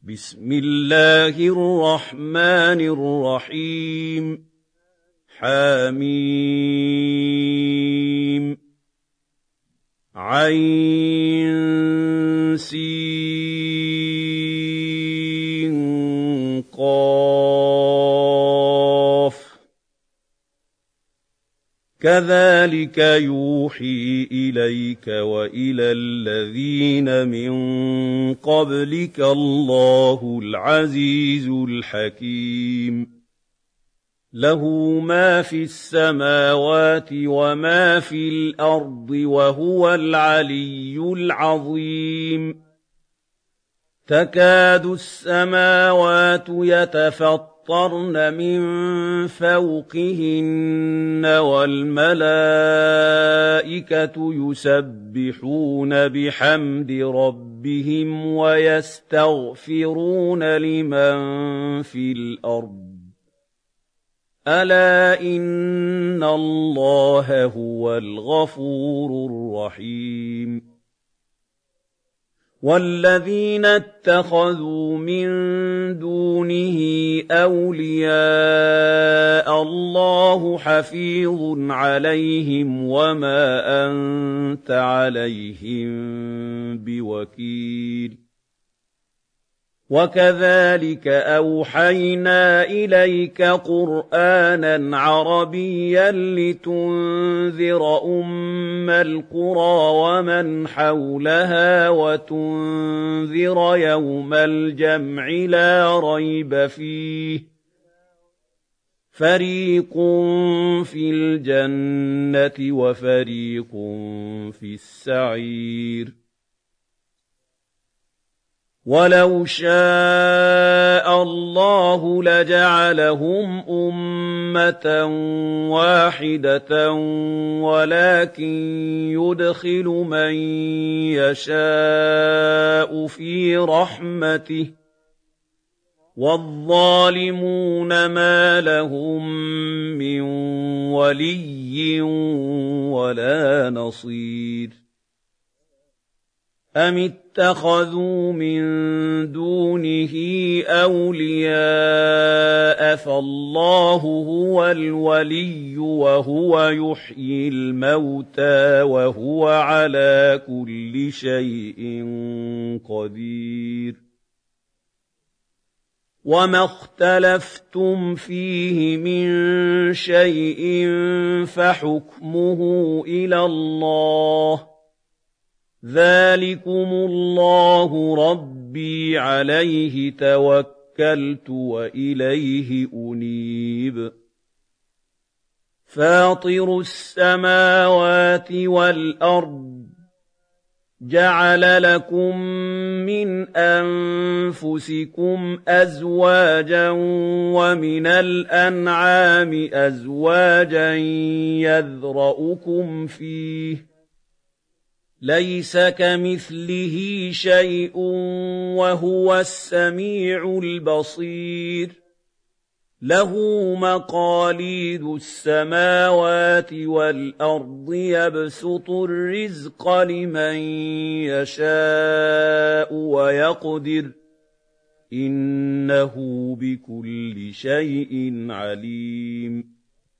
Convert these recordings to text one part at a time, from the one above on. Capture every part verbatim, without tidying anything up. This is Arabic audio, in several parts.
بسم الله الرحمن الرحيم حميم عين سين قاف كذلك يوحي إليك وإلى الذين من قبلك الله العزيز الحكيم له ما في السماوات وما في الأرض وهو العلي العظيم تكاد السماوات يتفطرن من فوقهن والملائكة يسبحون بحمد ربهم ويستغفرون لمن في الأرض ألا إن الله هو الغفور الرحيم والذين اتخذوا من دونه أولياء الله حفيظ عليهم وما أنت عليهم بوكيل وكذلك أوحينا إليك قرآنا عربيا لتنذر أم القرى ومن حولها وتنذر يوم الجمع لا ريب فيه فريق في الجنة وفريق في السعير ولو شاء الله لجعلهم أمة واحدة ولكن يدخل من يشاء في رحمته والظالمون ما لهم من ولي ولا نصير أم اتخذوا من دونه أولياء فالله هو الولي وهو يحيي الموتى وهو على كل شيء قدير وما اختلفتم فيه من شيء فحكمه إلى الله ذلكم الله ربي عليه توكلت وإليه أنيب فاطر السماوات والأرض جعل لكم من أنفسكم أزواجا ومن الأنعام أزواجا يذرأكم فيه ليس كمثله شيء وهو السميع البصير له مقاليد السماوات والأرض يبسط الرزق لمن يشاء ويقدر إنه بكل شيء عليم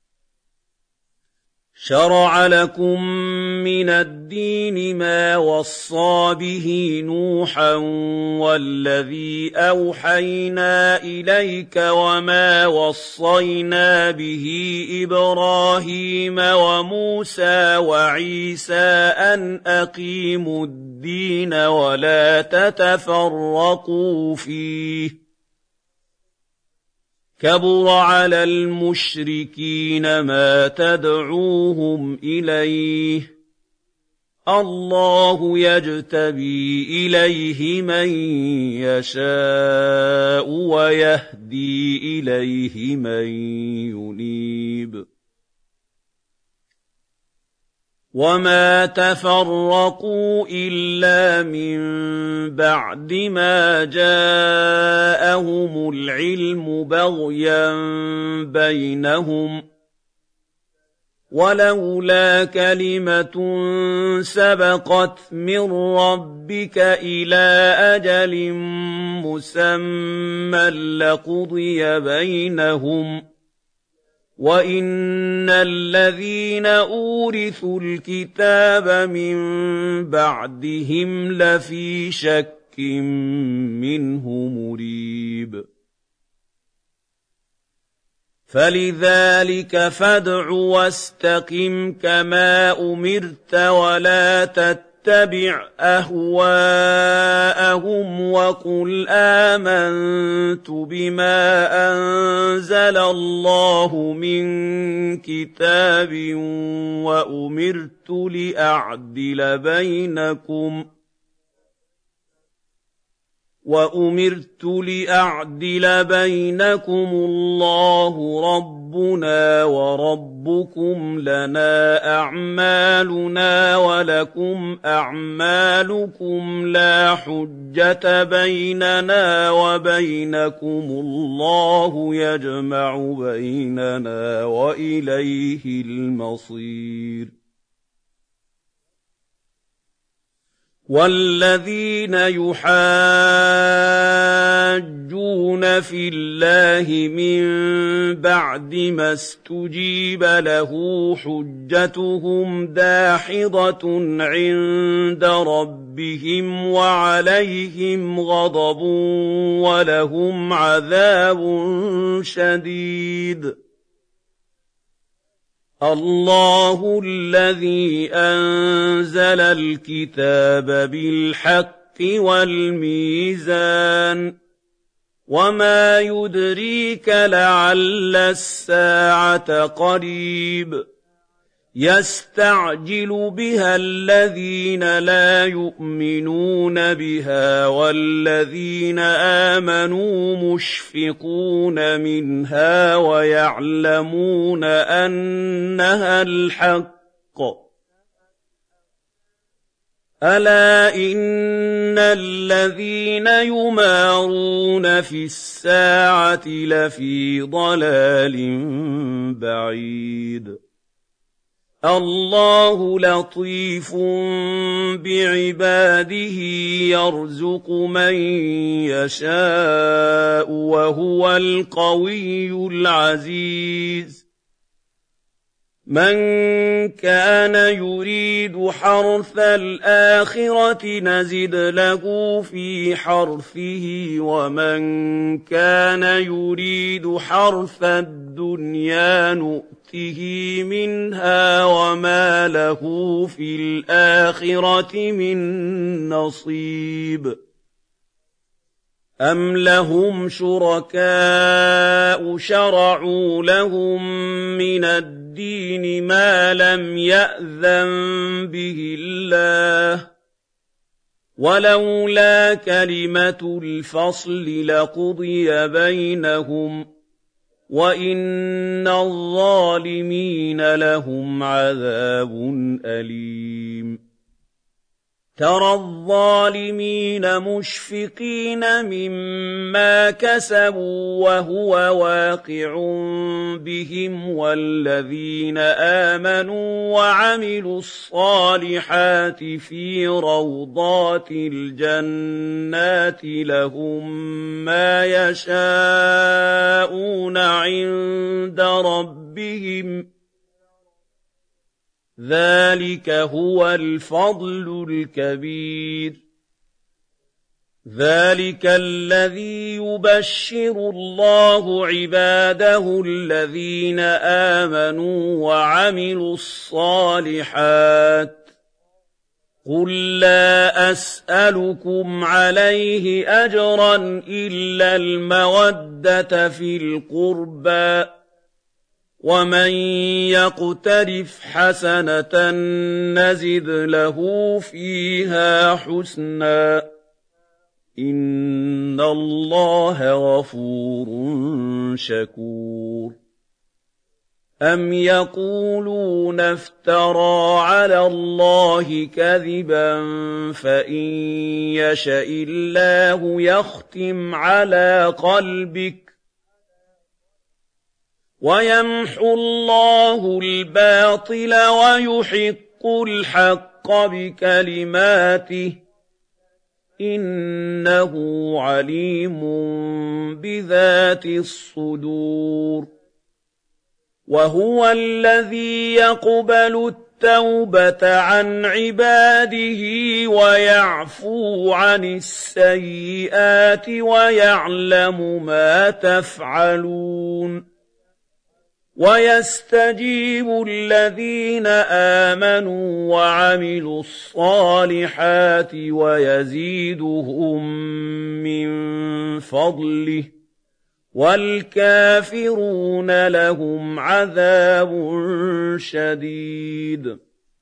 شرع لكم من الدين ما وصى به نوحا والذي أوحينا إليك وما وصينا به إبراهيم وموسى وعيسى أن أقيموا الدين ولا تتفرقوا فيه كبر على المشركين ما تدعوهم إليه الله يجتبي إليه من يشاء ويهدي إليه من ينيب وما تفرقوا إلا من بعد ما جاءهم العلم بغيا بينهم ولولا كلمة سبقت من ربك إلى أجل مسمى لقضي بينهم وإن الذين أورثوا الكتاب من بعدهم لفي شك منه مريب فلذلك فادع واستقم كما أمرت ولا تتبع أهواءهم وقل آمنت بما أنزل الله من كتاب وأمرت لأعدل بينكم وَأُمِرْتُ لِأَعْدِلَ بَيْنَكُمُ اللَّهُ رَبُّنَا وَرَبُّكُمْ لَنَا أَعْمَالُنَا وَلَكُمْ أَعْمَالُكُمْ لَا حُجَّةَ بَيْنَنَا وَبَيْنَكُمُ اللَّهُ يَجْمَعُ بَيْنَنَا وَإِلَيْهِ الْمَصِيرُ وَالَّذِينَ يُحَاجُّونَ فِي اللَّهِ مِن بَعْدِ مَا اسْتُجِيبَ لَهُ حُجَّتُهُمْ دَاحِضَةٌ عِندَ رَبِّهِمْ وَعَلَيْهِمْ غَضَبٌ وَلَهُمْ عَذَابٌ شَدِيدٌ اللَّهُ الَّذِي أَنزَلَ الْكِتَابَ بِالْحَقِّ وَالْمِيزَانَ وَمَا يُدْرِيكَ لَعَلَّ السَّاعَةَ قَرِيبٌ يَسْتَعْجِلُ بِهَا الَّذِينَ لَا يُؤْمِنُونَ بِهَا وَالَّذِينَ آمَنُوا مُشْفِقُونَ مِنْهَا وَيَعْلَمُونَ أَنَّهَا الْحَقُّ أَلَا إِنَّ الَّذِينَ يُمَارُونَ فِي السَّاعَةِ لَفِي ضَلَالٍ بَعِيدٍ اللَّهُ لَطِيفٌ بِعِبَادِهِ يَرْزُقُ مَن يَشَاءُ وَهُوَ الْقَوِيُّ الْعَزِيزُ مَن كَانَ يُرِيدُ حَرْثَ الْآخِرَةِ نَزِدْ لَهُ فِي حَرْثِهِ وَمَن كَانَ يُرِيدُ حَرْثَ الدُّنْيَا نُؤْتِهِ مِنْهَا وَمَا لَهُ فِي الْآخِرَةِ مِن نَّصِيبٍ أَمْ لَهُمْ شُرَكَاءُ شَرَعُوا لَهُم مِّنَ الدِّينِ مَا لَمْ يَأْذَن بِهِ اللَّهُ وَلَوْلَا كَلِمَةُ الْفَصْلِ لَقُضِيَ بَيْنَهُمْ وَإِنَّ الظَّالِمِينَ لَهُمْ عَذَابٌ أَلِيمٌ تَرَى الظَّالِمِينَ مُشْفِقِينَ مِمَّا كَسَبُوا وَهُوَ وَاقِعٌ بِهِمْ وَالَّذِينَ آمَنُوا وَعَمِلُوا الصَّالِحَاتِ فِي رَوْضَاتِ الْجَنَّاتِ لَهُم مَّا يَشَاءُونَ عِندَ رَبِّهِمْ ذَلِكَ هُوَ الْفَضْلُ الْكَبِيرُ ذَلِكَ الَّذِي يُبَشِّرُ اللَّهُ عِبَادَهُ الَّذِينَ آمَنُوا وَعَمِلُوا الصَّالِحَاتِ قُل لَّا أَسْأَلُكُمْ عَلَيْهِ أَجْرًا إِلَّا الْمَوَدَّةَ فِي الْقُرْبَىٰ وَمَن يَقْتَرِفْ حَسَنَةً نَّزِدْ لَهُ فِيهَا حُسْنًا إِنَّ اللَّهَ غَفُورٌ شَكُورٌ أَمْ يَقُولُونَ افْتَرَىٰ عَلَى اللَّهِ كَذِبًا فَإِن يَشَإِ اللَّهُ يَخْتِمْ عَلَىٰ قَلْبِكَ وَيَمْحُو اللَّهُ الْبَاطِلَ وَيُحِقُّ الْحَقَّ بِكَلِمَاتِهِ ۚ إِنَّهُ عَلِيمٌ بِذَاتِ الصُّدُورِ وَهُوَ الَّذِي يَقْبَلُ التَّوْبَةَ عَنْ عِبَادِهِ وَيَعْفُو عَنِ السَّيِّئَاتِ وَيَعْلَمُ مَا تَفْعَلُونَ وَيَسْتَجِيبُ الَّذِينَ آمَنُوا وَعَمِلُوا الصَّالِحَاتِ وَيَزِيدُهُم مِّن فَضْلِهِ ۚ وَالْكَافِرُونَ لَهُمْ عَذَابٌ شَدِيدٌ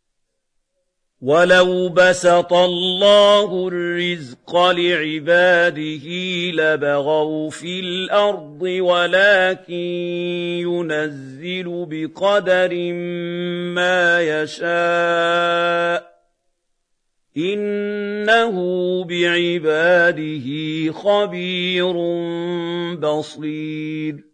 وَلَوْ بَسَطَ اللَّهُ الرِّزْقَ لِعِبَادِهِ لَبَغَوْا فِي الْأَرْضِ وَلَٰكِن يُنَزِّلُ بِقَدَرٍ مَّا يَشَاءُ ۚ إِنَّهُ بِعِبَادِهِ خَبِيرٌ بَصِيرٌ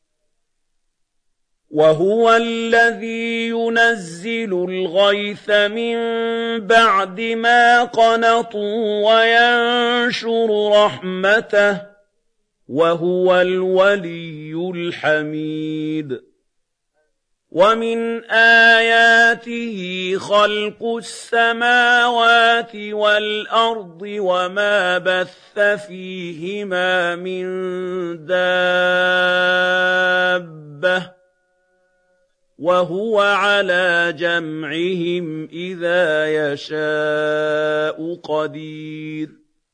وَهُوَ الَّذِي يُنَزِّلُ الْغَيْثَ مِن بَعْدِ مَا قَنَطُوا وَيَنشُرُ رَحْمَتَهُ ۚ وَهُوَ الْوَلِيُّ الْحَمِيدُ وَمِنْ آيَاتِهِ خَلْقُ السَّمَاوَاتِ وَالْأَرْضِ وَمَا بَثَّ فِيهِمَا مِن دَابَّةٍ ۚ وَهُوَ عَلَىٰ جَمْعِهِمْ إِذَا يَشَاءُ قَدِيرٌ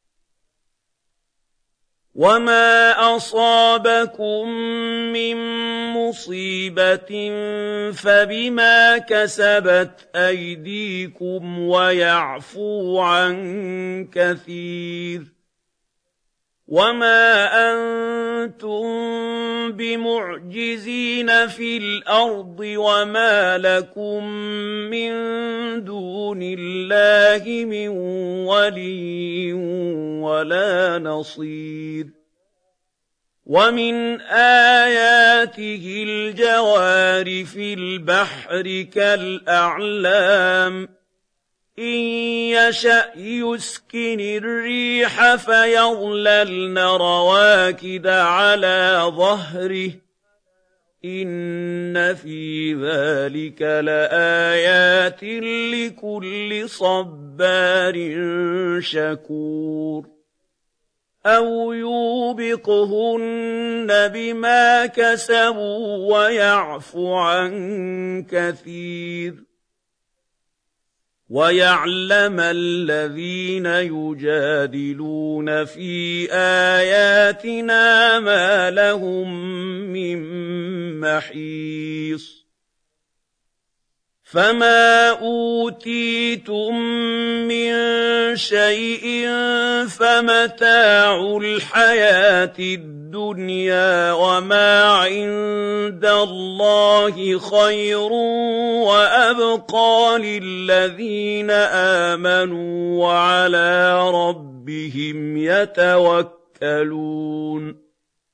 وَمَا أَصَابَكُم مِّن مُّصِيبَةٍ فَبِمَا كَسَبَتْ أَيْدِيكُمْ وَيَعْفُو عَن كَثِيرٍ وَمَا أَنتُم بِمُعْجِزِينَ فِي الْأَرْضِ وَمَا لَكُم مِّن دُونِ اللَّهِ مِن وَلِيٍّ وَلَا نَصِيرٍ وَمِنْ آيَاتِهِ الْجَوَارِ فِي الْبَحْرِ كَالْأَعْلَامِ إِن يَشَأْ يُسْكِنِ الرِّيحَ فَيَظْلَلْنَ رَوَاكِدَ عَلَىٰ ظَهْرِهِ ۚ إِنَّ فِي ذَٰلِكَ لَآيَاتٍ لِّكُلِّ صَبَّارٍ شَكُورٍ أَوْ يُوبِقْهُنَّ بِمَا كَسَبُوا وَيَعْفُ عَن كَثِيرٍ وَيَعْلَمَ الَّذِينَ يُجَادِلُونَ فِي آيَاتِنَا مَا لَهُم مِّن مَّحِيصٍ فَمَا أُوتِيتُم مِّن شَيْءٍ فَمَتَاعُ الْحَيَاةِ الدُّنْيَا وَمَا عِندَ اللَّهِ خَيْرٌ وَأَبْقَىٰ لِلَّذِينَ آمَنُوا وَعَلَىٰ رَبِّهِمْ يَتَوَكَّلُونَ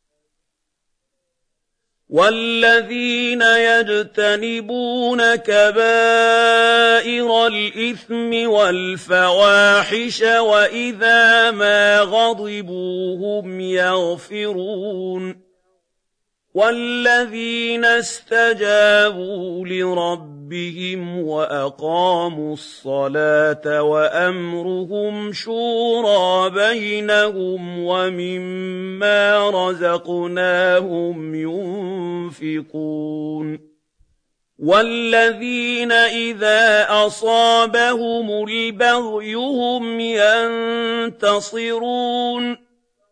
وَالَّذِينَ يَجْتَنِبُونَ كَبَائِرَ الْإِثْمِ وَالْفَوَاحِشَ وَإِذَا مَا غَضِبُوا هُمْ يَغْفِرُونَ وَالَّذِينَ اسْتَجَابُوا لِرَبِّهِمْ وَأَقَامُوا الصَّلَاةَ وَأَمْرُهُمْ شُورَىٰ بَيْنَهُمْ وَمِمَّا رَزَقْنَاهُمْ يُنفِقُونَ وَالَّذِينَ إِذَا أَصَابَهُمُ الْبَغْيُ هُمْ يَنتَصِرُونَ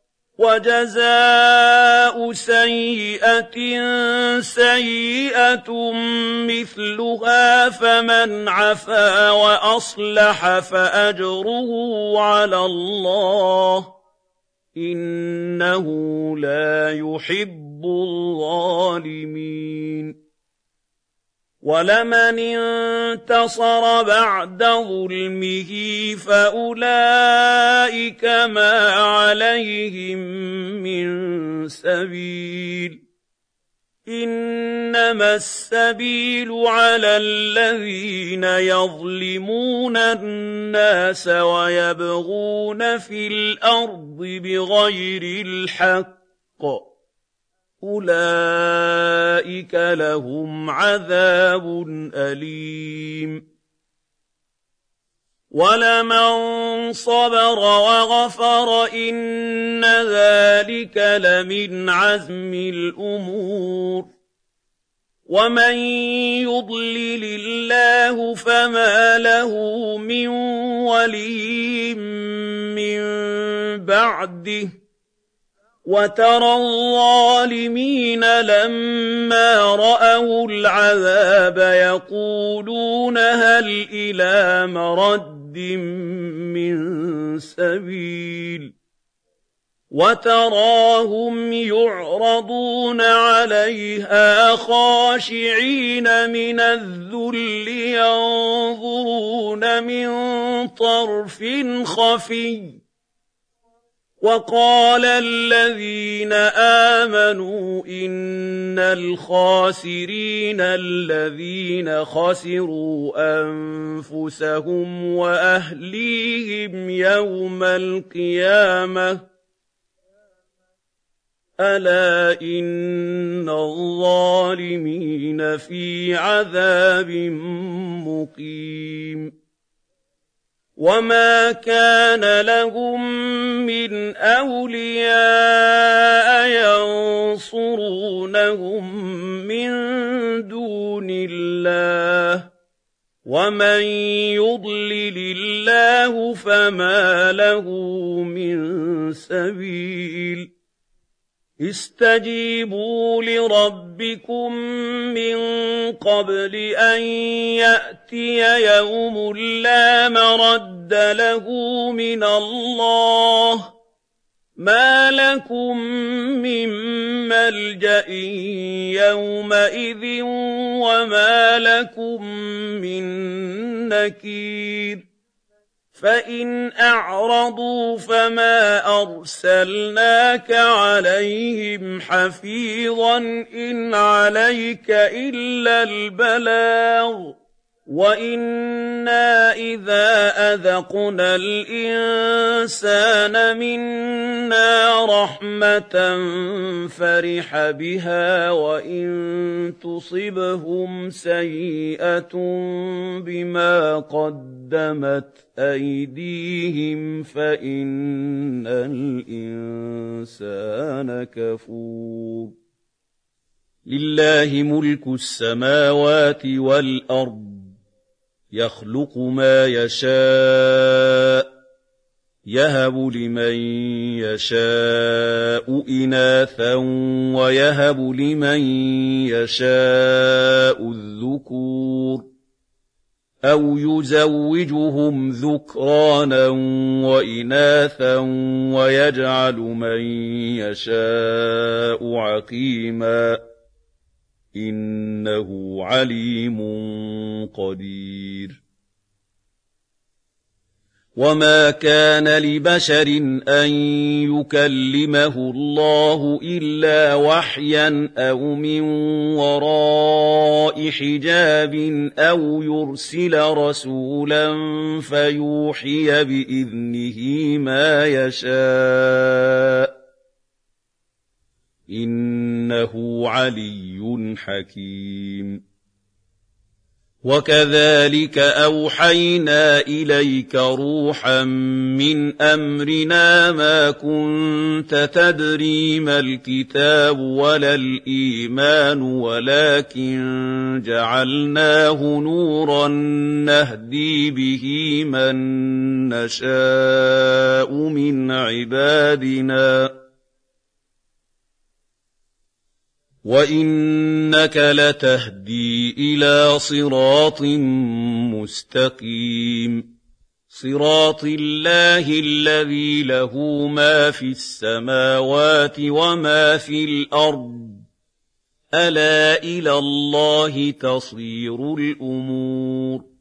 وَجَزَاءُ سَيِّئَةٍ سَيِّئَةٌ مِّثْلُهَا فَمَنْ عَفَا وَأَصْلَحَ فَأَجْرُهُ عَلَى اللَّهِ ۚ إِنَّهُ لَا يُحِبُّ الظَّالِمِينَ وَلَمَنِ انتَصَرَ بَعْدَ ظُلْمِهِ فَأُولَٰئِكَ مَا عَلَيْهِم مِّن سَبِيلٍ إنما السبيل على الذين يظلمون الناس ويبغون في الأرض بغير الحق أولئك لهم عذاب أليم ولمن صبر وغفر إن ذلك لمن عزم الأمور ومن يضلل الله فما له من ولي من بعده وترى الظالمين لما رأوا العذاب يقولون هل إلى مرد من سبيل وتراهم يعرضون عليها خاشعين من الذل ينظرون من طرف خفي وقال الذين آمنوا إن الخاسرين الذين خسروا أنفسهم وأهليهم يوم القيامة ألا إن الظالمين في عذاب مقيم وما كان لهم من أولياء ينصرونهم من دون الله ومن يضلل الله فما له من سبيل استجيبوا لربكم من قبل أن يأتي يوم لا مرد له من الله ما لكم من ملجأ يومئذ وما لكم من نكير فإن أعرضوا فما أرسلناك عليهم حفيظا إن عليك إلا البلاغ وإنا إذا أذقنا الإنسان منا رحمة فرح بها وإن تصبهم سيئة بما قدمت أيديهم فإن الإنسان كفور لله ملك السماوات والأرض يخلق ما يشاء يهب لمن يشاء إناثا ويهب لمن يشاء الذكور أو يزوجهم ذكرانا وإناثا ويجعل من يشاء عقيما إنه عليم قدير وما كان لبشر أن يكلمه الله إلا وحيا أو من وراء حجاب أو يرسل رسولا فيوحي بإذنه ما يشاء إنه علي حكيم وكذلك أوحينا إليك روحا من أمرنا ما كنت تدري ما الكتاب ولا الإيمان ولكن جعلناه نورا نهدي به من نشاء من عبادنا وإنك لتهدي إلى صراط مستقيم صراط الله الذي له ما في السماوات وما في الأرض ألا إلى الله تصير الأمور